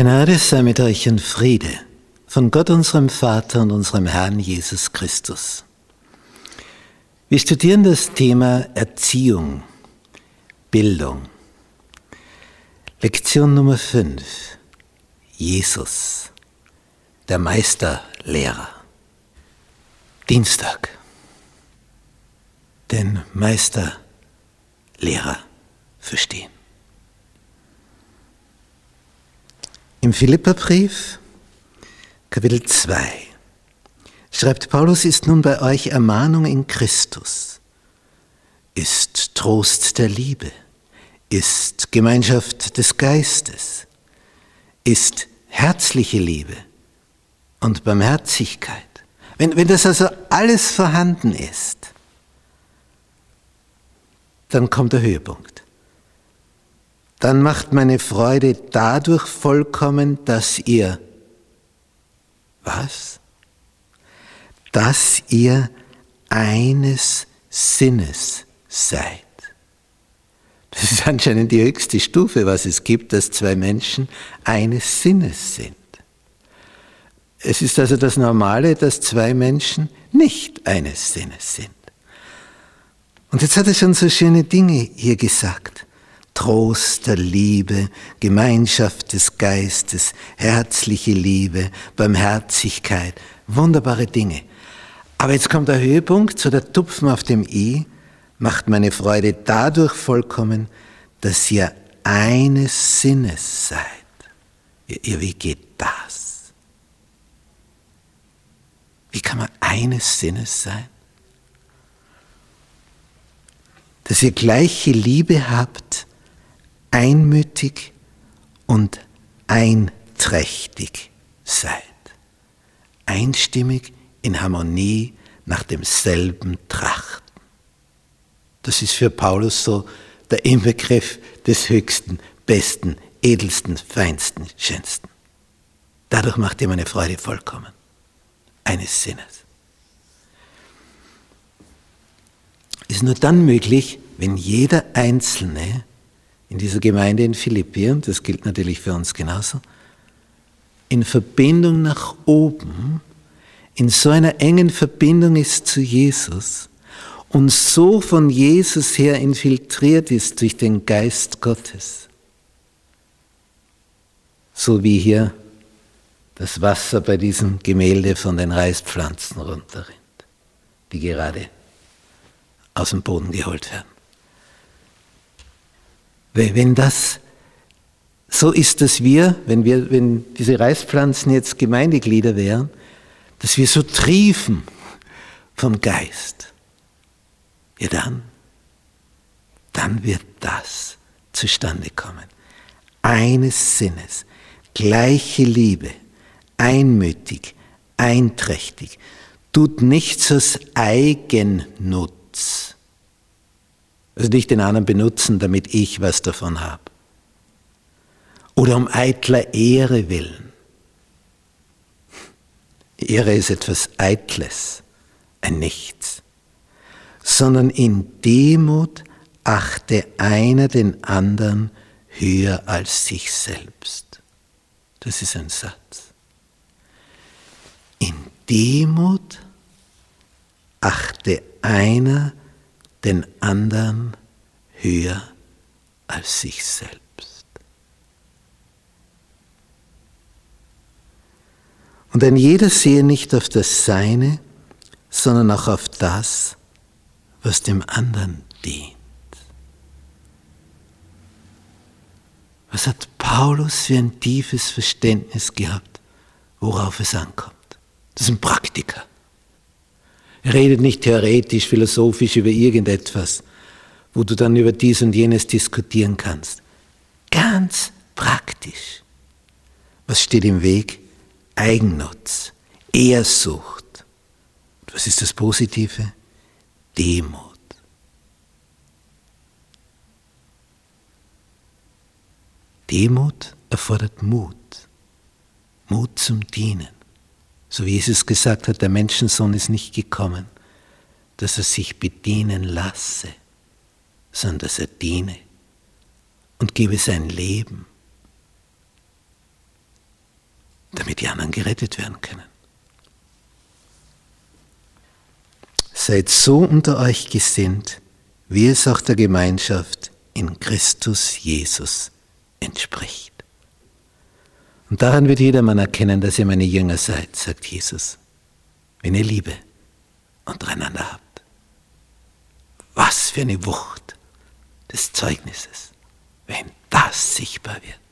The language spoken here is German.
Gnade sei mit euch und Friede von Gott, unserem Vater und unserem Herrn Jesus Christus. Wir studieren das Thema Erziehung, Bildung. Lektion Nummer 5. Jesus, der Meisterlehrer. Dienstag. Den Meisterlehrer verstehen. Im Philipperbrief, Kapitel 2, schreibt Paulus, ist nun bei euch Ermahnung in Christus, ist Trost der Liebe, ist Gemeinschaft des Geistes, ist herzliche Liebe und Barmherzigkeit. Wenn das also alles vorhanden ist, dann kommt der Höhepunkt. Dann macht meine Freude dadurch vollkommen, dass ihr, was? Dass ihr eines Sinnes seid. Das ist anscheinend die höchste Stufe, was es gibt, dass zwei Menschen eines Sinnes sind. Es ist also das Normale, dass zwei Menschen nicht eines Sinnes sind. Und jetzt hat er schon so schöne Dinge hier gesagt. Trost der Liebe, Gemeinschaft des Geistes, herzliche Liebe, Barmherzigkeit, wunderbare Dinge. Aber jetzt kommt der Höhepunkt, so der Tupfen auf dem i, macht meine Freude dadurch vollkommen, dass ihr eines Sinnes seid. Ja, wie geht das? Wie kann man eines Sinnes sein? Dass ihr gleiche Liebe habt, einmütig und einträchtig seid. Einstimmig in Harmonie nach demselben Trachten. Das ist für Paulus so der Inbegriff des höchsten, besten, edelsten, feinsten, schönsten. Dadurch macht ihr meine Freude vollkommen. Eines Sinnes. Ist nur dann möglich, wenn jeder Einzelne in dieser Gemeinde in Philippi, und das gilt natürlich für uns genauso, in Verbindung nach oben, in so einer engen Verbindung ist zu Jesus und so von Jesus her infiltriert ist durch den Geist Gottes. So wie hier das Wasser bei diesem Gemälde von den Reispflanzen runterrinnt, die gerade aus dem Boden geholt werden. Wenn das so ist, dass wenn diese Reispflanzen jetzt Gemeindeglieder wären, dass wir so triefen vom Geist, ja dann wird das zustande kommen. Eines Sinnes, gleiche Liebe, einmütig, einträchtig, tut nichts aus Eigennutz. Also nicht den anderen benutzen, damit ich was davon habe. Oder um eitler Ehre willen. Ehre ist etwas Eitles, ein Nichts. Sondern in Demut achte einer den anderen höher als sich selbst. Das ist ein Satz. In Demut achte einer den anderen höher als sich selbst. Und ein jeder sehe nicht auf das Seine, sondern auch auf das, was dem anderen dient. Was hat Paulus für ein tiefes Verständnis gehabt, worauf es ankommt? Das ist ein Praktiker. Er redet nicht theoretisch, philosophisch über irgendetwas, wo du dann über dies und jenes diskutieren kannst. Ganz praktisch. Was steht im Weg? Eigennutz, Ehrsucht. Und was ist das Positive? Demut. Demut erfordert Mut. Mut zum Dienen. So wie Jesus gesagt hat, der Menschensohn ist nicht gekommen, dass er sich bedienen lasse, sondern dass er diene und gebe sein Leben. damit die anderen gerettet werden können. Seid so unter euch gesinnt, wie es auch der Gemeinschaft in Christus Jesus entspricht. Und daran wird jedermann erkennen, dass ihr meine Jünger seid, sagt Jesus, wenn ihr Liebe untereinander habt. Was für eine Wucht des Zeugnisses, wenn das sichtbar wird.